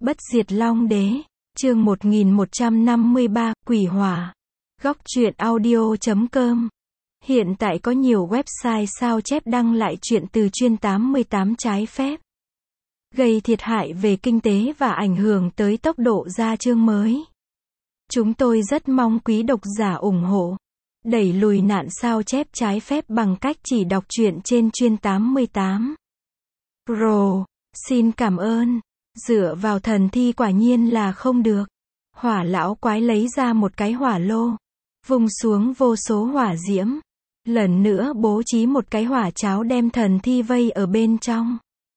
Bất diệt Long Đế, chương 1153, Quỷ Hỏa. Góc truyện audio.com. Hiện tại có nhiều website sao chép đăng lại truyện từ chuyên 88 trái phép, gây thiệt hại về kinh tế và ảnh hưởng tới tốc độ ra chương mới. Chúng tôi rất mong quý độc giả ủng hộ, đẩy lùi nạn sao chép trái phép bằng cách chỉ đọc truyện trên chuyên 88 Pro. Xin cảm ơn. Dựa vào thần thi quả nhiên là không được. Hỏa lão quái lấy ra một cái hỏa lô, vung xuống vô số hỏa diễm, lần nữa bố trí một cái hỏa cháo đem thần thi vây ở bên trong.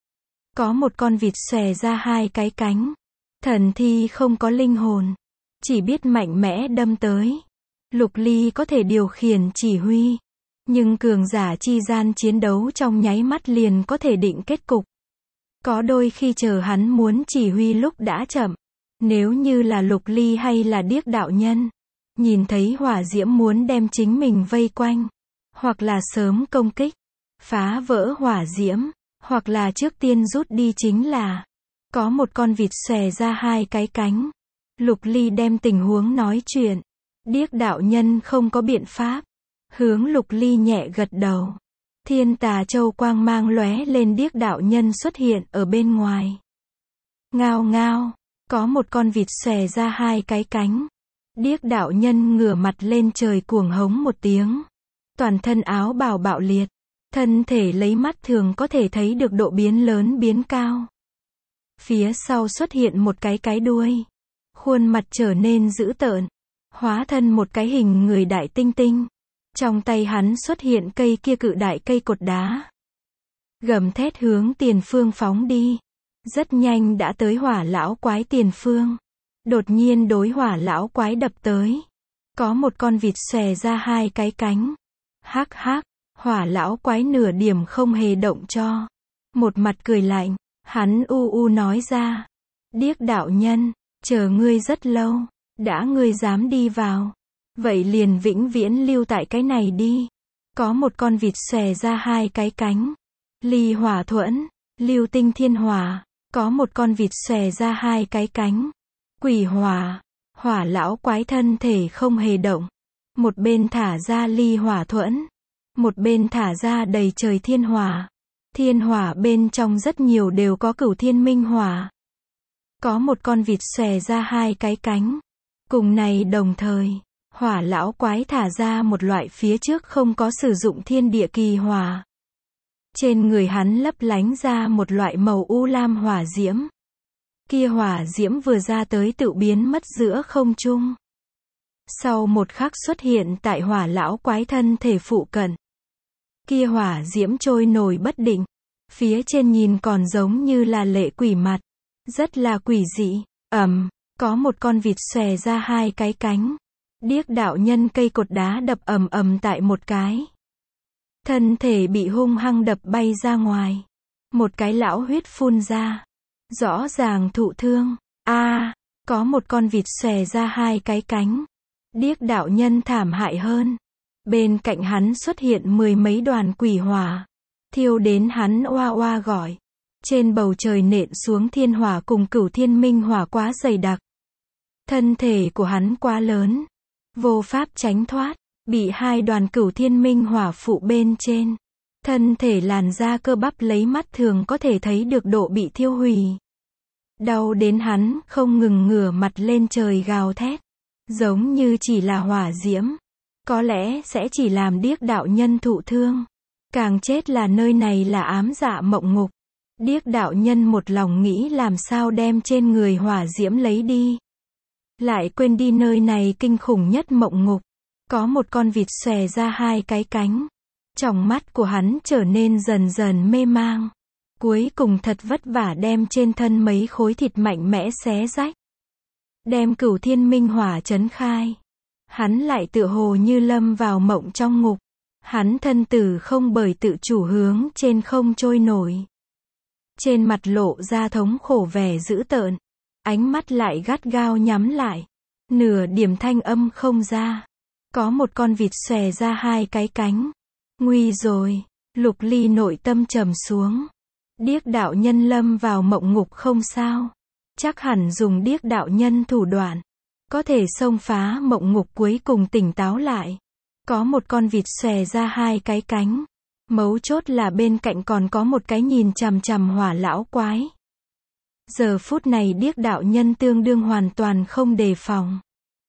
Có một con vịt xòe ra hai cái cánh. Thần thi không có linh hồn, chỉ biết mạnh mẽ đâm tới. Lục Ly có thể điều khiển chỉ huy, nhưng cường giả chi gian chiến đấu trong nháy mắt liền có thể định kết cục. Có đôi khi chờ hắn muốn chỉ huy lúc đã chậm. Nếu như là Lục Ly hay là Điếc đạo nhân, nhìn thấy hỏa diễm muốn đem chính mình vây quanh, hoặc là sớm công kích, phá vỡ hỏa diễm, hoặc là trước tiên rút đi chính là. Có một con vịt xòe ra hai cái cánh. Lục Ly đem tình huống nói chuyện. Điếc đạo nhân không có biện pháp, hướng Lục Ly nhẹ gật đầu. Thiên tà châu quang mang lóe lên, Điếc đạo nhân xuất hiện ở bên ngoài. Ngao ngao, có một con vịt xòe ra hai cái cánh. Điếc đạo nhân ngửa mặt lên trời cuồng hống một tiếng. Toàn thân áo bào bạo liệt, thân thể lấy mắt thường có thể thấy được độ biến lớn biến cao. Phía sau xuất hiện một cái đuôi, khuôn mặt trở nên dữ tợn, hóa thân một cái hình người đại tinh tinh. Trong tay hắn xuất hiện cây kia cự đại cây cột đá, gầm thét hướng tiền phương phóng đi. Rất nhanh đã tới hỏa lão quái tiền phương. Đột nhiên đối hỏa lão quái đập tới. Có một con vịt xòe ra hai cái cánh. Hắc hắc, hỏa lão quái nửa điểm không hề động cho. Một mặt cười lạnh, hắn nói ra. Điếc đạo nhân, chờ ngươi rất lâu, đã ngươi dám đi vào, vậy liền vĩnh viễn lưu tại cái này đi. Có một con vịt xòe ra hai cái cánh. Ly hỏa thuẫn, lưu tinh thiên hỏa. Có một con vịt xòe ra hai cái cánh. Quỷ hỏa. Hỏa lão quái thân thể không hề động. Một bên thả ra ly hỏa thuẫn, một bên thả ra đầy trời thiên hỏa. Thiên hỏa bên trong rất nhiều đều có cửu thiên minh hỏa. Có một con vịt xòe ra hai cái cánh. Cùng này đồng thời, hỏa lão quái thả ra một loại phía trước không có sử dụng thiên địa kỳ hỏa. Trên người hắn lấp lánh ra một loại màu u lam hỏa diễm. Kia hỏa diễm vừa ra tới tự biến mất giữa không trung. Sau một khắc xuất hiện tại hỏa lão quái thân thể phụ cận. Kia hỏa diễm trôi nổi bất định. Phía trên nhìn còn giống như là lệ quỷ mặt. Rất là quỷ dị. Có một con vịt xòe ra hai cái cánh. Điếc đạo nhân cây cột đá đập ầm tại một cái. Thân thể bị hung hăng đập bay ra ngoài. Một cái lão huyết phun ra. Rõ ràng thụ thương. Có một con vịt xòe ra hai cái cánh. Điếc đạo nhân thảm hại hơn. Bên cạnh hắn xuất hiện mười mấy đoàn quỷ hỏa. Thiêu đến hắn oa oa gọi. Trên bầu trời nện xuống thiên hỏa cùng cửu thiên minh hỏa quá dày đặc. Thân thể của hắn quá lớn, vô pháp tránh thoát, bị hai đoàn cửu thiên minh hỏa phụ bên trên. Thân thể làn da cơ bắp lấy mắt thường có thể thấy được độ bị thiêu hủy. Đau đến hắn không ngừng ngửa mặt lên trời gào thét. Giống như chỉ là hỏa diễm, có lẽ sẽ chỉ làm Điếc đạo nhân thụ thương. Càng chết là nơi này là ám dạ mộng ngục. Điếc đạo nhân một lòng nghĩ làm sao đem trên người hỏa diễm lấy đi. Lại quên đi nơi này kinh khủng nhất mộng ngục. Có một con vịt xòe ra hai cái cánh. Tròng mắt của hắn trở nên dần dần mê mang. Cuối cùng thật vất vả đem trên thân mấy khối thịt mạnh mẽ xé rách. Đem cửu thiên minh hỏa trấn khai. Hắn lại tựa hồ như lâm vào mộng trong ngục. Hắn thân tử không bởi tự chủ hướng trên không trôi nổi. Trên mặt lộ ra thống khổ vẻ dữ tợn. Ánh mắt lại gắt gao nhắm lại. Nửa điểm thanh âm không ra. Có một con vịt xòe ra hai cái cánh. Nguy rồi. Lục Ly nội tâm trầm xuống. Điếc đạo nhân lâm vào mộng ngục không sao. chắc hẳn dùng điếc đạo nhân thủ đoạn, có thể xông phá mộng ngục cuối cùng tỉnh táo lại. Có một con vịt xòe ra hai cái cánh. Mấu chốt là bên cạnh còn có một cái nhìn chằm chằm Hỏa lão quái. Giờ phút này điếc đạo nhân tương đương hoàn toàn không đề phòng.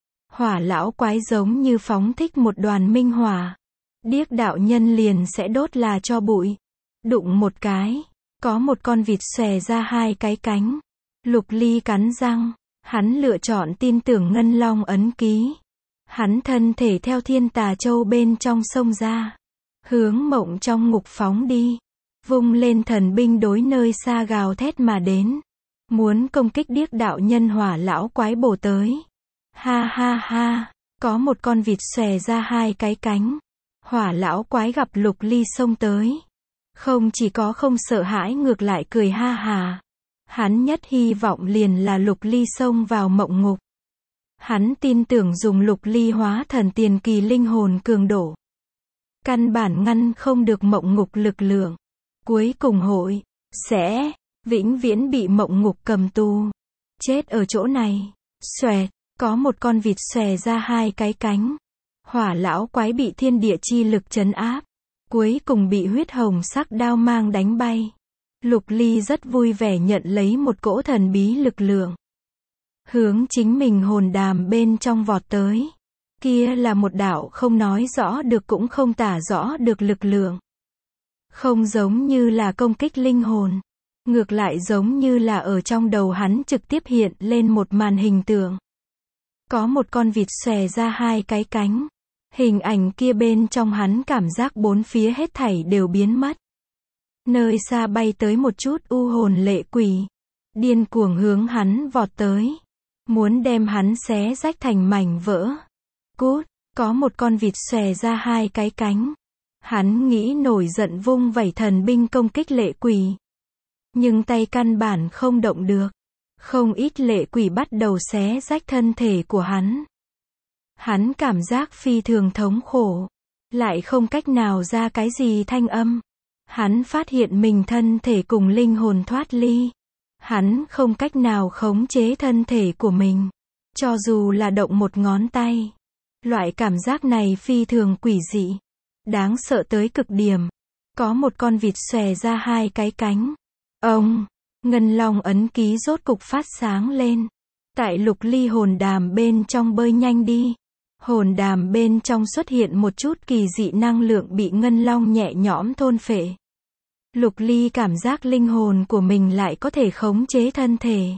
Hỏa lão quái giống như phóng thích một đoàn minh hỏa. Điếc đạo nhân liền sẽ đốt là cho bụi. Đụng một cái, có một con vịt xòe ra hai cái cánh. Lục Ly cắn răng, hắn lựa chọn tin tưởng Ngân Long ấn ký. Hắn thân thể theo Thiên Tà Châu bên trong sông ra, hướng mộng trong ngục phóng đi, vung lên thần binh đối nơi xa gào thét mà đến, muốn công kích điếc đạo nhân Hỏa lão quái bổ tới. Ha ha ha, có một con vịt xòe ra hai cái cánh. Hỏa lão quái gặp Lục Ly xông tới, không chỉ có không sợ hãi ngược lại cười ha hà. Hắn nhất hy vọng liền là Lục Ly xông vào mộng ngục. Hắn tin tưởng dùng Lục Ly hóa thần tiền kỳ linh hồn cường độ, căn bản ngăn không được mộng ngục lực lượng. Cuối cùng hội sẽ vĩnh viễn bị mộng ngục cầm tù, chết ở chỗ này. Xoẹt, có một con vịt xòe ra hai cái cánh. Hỏa lão quái bị thiên địa chi lực trấn áp, cuối cùng bị huyết hồng sắc đao mang đánh bay. Lục Ly rất vui vẻ nhận lấy một cỗ thần bí lực lượng, hướng chính mình hồn đàm bên trong vọt tới. Kia là một đạo không nói rõ được cũng không tả rõ được lực lượng. Không giống như là công kích linh hồn, ngược lại giống như là ở trong đầu hắn trực tiếp hiện lên một màn hình tượng. Có một con vịt xòe ra hai cái cánh. Hình ảnh kia bên trong hắn cảm giác bốn phía hết thảy đều biến mất. Nơi xa bay tới một chút u hồn lệ quỷ, điên cuồng hướng hắn vọt tới, muốn đem hắn xé rách thành mảnh vỡ. Cút, có một con vịt xòe ra hai cái cánh. Hắn nghĩ nổi giận vung vẩy thần binh công kích lệ quỷ, nhưng tay căn bản không động được. Không ít lệ quỷ bắt đầu xé rách thân thể của hắn. Hắn cảm giác phi thường thống khổ, lại không cách nào ra cái gì thanh âm. Hắn phát hiện mình thân thể cùng linh hồn thoát ly. Hắn không cách nào khống chế thân thể của mình, cho dù là động một ngón tay. Loại cảm giác này phi thường quỷ dị, đáng sợ tới cực điểm. Có một con vịt xòe ra hai cái cánh. Ông, Ngân Long ấn ký rốt cục phát sáng lên. Tại Lục Ly hồn đàm bên trong bơi nhanh đi. Hồn đàm bên trong xuất hiện một chút kỳ dị năng lượng bị Ngân Long nhẹ nhõm thôn phệ. Lục Ly cảm giác linh hồn của mình lại có thể khống chế thân thể.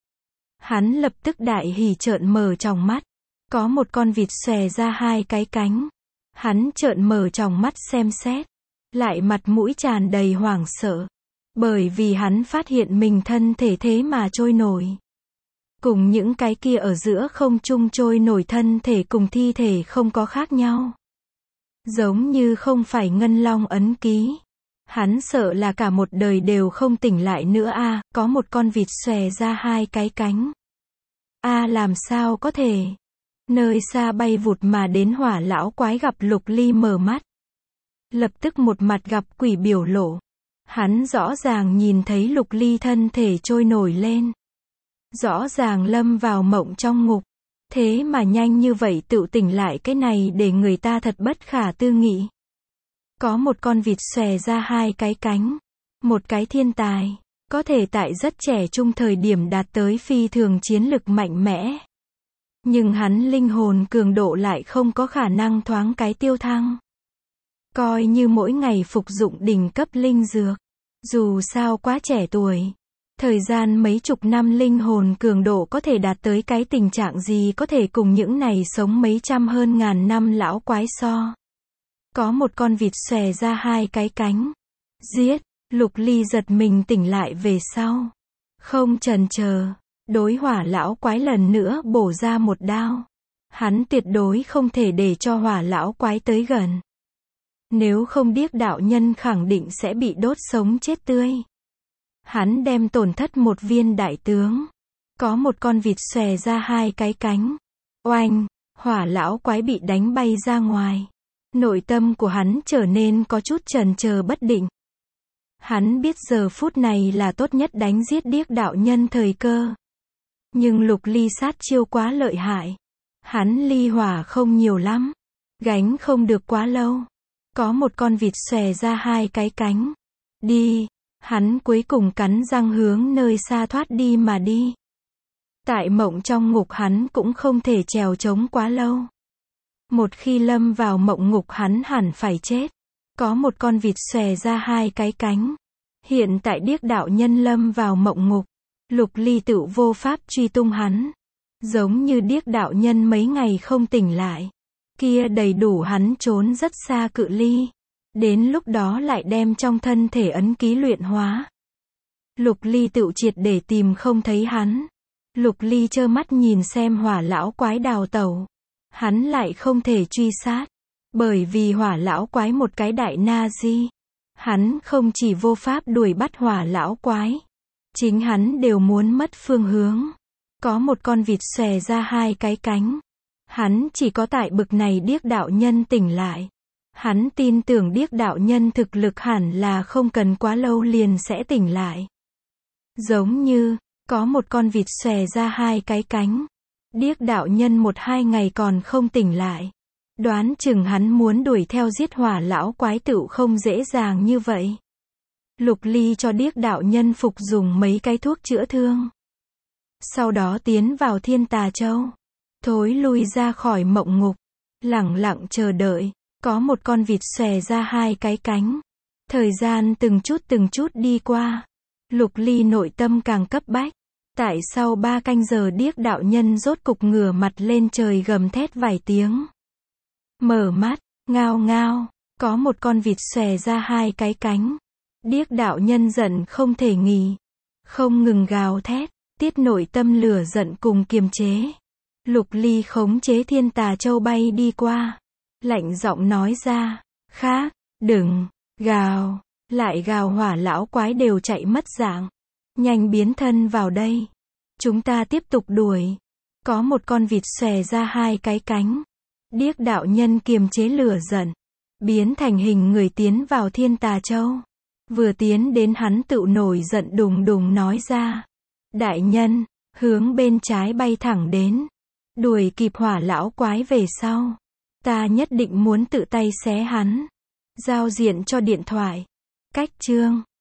Hắn lập tức đại hỉ trợn mở tròng mắt. Có một con vịt xòe ra hai cái cánh. Hắn trợn mở tròng mắt xem xét, lại mặt mũi tràn đầy hoảng sợ. Bởi vì hắn phát hiện mình thân thể thế mà trôi nổi. Cùng những cái kia ở giữa không trung trôi nổi thân thể cùng thi thể không có khác nhau. Giống như không phải Ngân Long ấn ký. Hắn sợ là cả một đời đều không tỉnh lại nữa a. Có một con vịt xòe ra hai cái cánh. Làm sao có thể. Nơi xa bay vụt mà đến Hỏa lão quái gặp Lục Ly mở mắt, lập tức một mặt gặp quỷ biểu lộ. Hắn rõ ràng nhìn thấy Lục Ly thân thể trôi nổi lên, rõ ràng lâm vào mộng trong ngục, thế mà nhanh như vậy tự tỉnh lại, cái này để người ta thật bất khả tư nghị. Có một con vịt xòe ra hai cái cánh, một cái thiên tài, có thể tại rất trẻ trung thời điểm đạt tới phi thường chiến lực mạnh mẽ. Nhưng hắn linh hồn cường độ lại không có khả năng thoáng cái tiêu thăng. Coi như mỗi ngày phục dụng đỉnh cấp linh dược, dù sao quá trẻ tuổi. Thời gian mấy chục năm linh hồn cường độ có thể đạt tới cái tình trạng gì có thể cùng những này sống mấy trăm hơn ngàn năm lão quái so. Có một con vịt xòe ra hai cái cánh. Giết, Lục Ly giật mình tỉnh lại về sau. Không chần chờ, đối Hỏa lão quái lần nữa bổ ra một đao. Hắn tuyệt đối không thể để cho Hỏa lão quái tới gần. Nếu không điếc đạo nhân khẳng định sẽ bị đốt sống chết tươi. Hắn đem tổn thất một viên đại tướng. Có một con vịt xòe ra hai cái cánh. Oanh, Hỏa lão quái bị đánh bay ra ngoài. Nội tâm của hắn trở nên có chút chần chờ bất định. Hắn biết giờ phút này là tốt nhất đánh giết điếc đạo nhân thời cơ. Nhưng Lục Ly sát chiêu quá lợi hại. Hắn ly hỏa không nhiều lắm. Gánh không được quá lâu. Có một con vịt xòe ra hai cái cánh. Đi. Hắn cuối cùng cắn răng hướng nơi xa thoát đi mà đi. Tại mộng trong ngục hắn cũng không thể trèo trống quá lâu. Một khi lâm vào mộng ngục hắn hẳn phải chết. Có một con vịt xòe ra hai cái cánh. Hiện tại Điếc đạo nhân lâm vào mộng ngục. Lục Ly tự vô pháp truy tung hắn. Giống như Điếc đạo nhân mấy ngày không tỉnh lại. Kia đầy đủ hắn trốn rất xa cự ly. Đến lúc đó lại đem trong thân thể ấn ký luyện hóa. Lục Ly tự triệt để tìm không thấy hắn. Lục Ly trơ mắt nhìn xem Hỏa lão quái đào tẩu. Hắn lại không thể truy sát. Bởi vì Hỏa lão quái một cái đại na di. Hắn không chỉ vô pháp đuổi bắt Hỏa lão quái. Chính hắn đều muốn mất phương hướng. Có một con vịt xòe ra hai cái cánh. Hắn chỉ có tại bực này Điếc đạo nhân tỉnh lại. Hắn tin tưởng Điếc đạo nhân thực lực hẳn là không cần quá lâu liền sẽ tỉnh lại. Giống như, có một con vịt xòe ra hai cái cánh. Điếc đạo nhân 1-2 ngày còn không tỉnh lại. Đoán chừng hắn muốn đuổi theo giết Hỏa lão quái tựu không dễ dàng như vậy. Lục Ly cho Điếc đạo nhân phục dùng mấy cái thuốc chữa thương. Sau đó tiến vào Thiên Tà Châu. Thối lui ra khỏi mộng ngục. Lẳng lặng chờ đợi. Có một con vịt xòe ra hai cái cánh. Thời gian từng chút đi qua. Lục Ly nội tâm càng cấp bách. Tại sau 3 canh giờ Điếc đạo nhân rốt cục ngửa mặt lên trời gầm thét vài tiếng. Mở mắt, ngao ngao, có một con vịt xòe ra hai cái cánh. Điếc đạo nhân giận không thể nghỉ. Không ngừng gào thét, tiết nội tâm lửa giận cùng kiềm chế. Lục Ly khống chế Thiên Tà Châu bay đi qua. Lạnh giọng nói ra, khác, đừng, gào, lại gào Hỏa lão quái đều chạy mất dạng. Nhanh biến thân vào đây. Chúng ta tiếp tục đuổi. Có một con vịt xòe ra hai cái cánh. Điếc đạo nhân kiềm chế lửa giận. Biến thành hình người tiến vào Thiên Tà Châu. Vừa tiến đến hắn tự nổi giận đùng đùng nói ra. Đại nhân, hướng bên trái bay thẳng đến. Đuổi kịp Hỏa lão quái về sau. Ta nhất định muốn tự tay xé hắn. Giao diện cho điện thoại. Cách chương